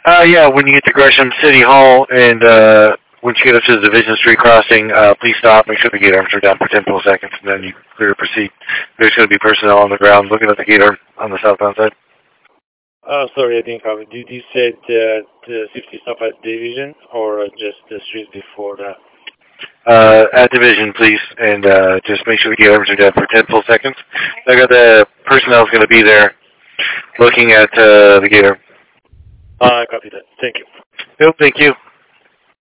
Yeah, when you get to Gresham City Hall and once you get up to the Division Street crossing, please stop. Make sure the gate arms are down for 10 full seconds, and then you clear to proceed. There's going to be personnel on the ground looking at the gate arm on the southbound side. Sorry, I didn't cover. Did you say the 60 stop at Division or just the streets before that? At Division, please, and just make sure the gate arms are down for 10 full seconds. I got the personnel is going to be there looking at the gate arm. I copy that. Thank you. Nope, thank you.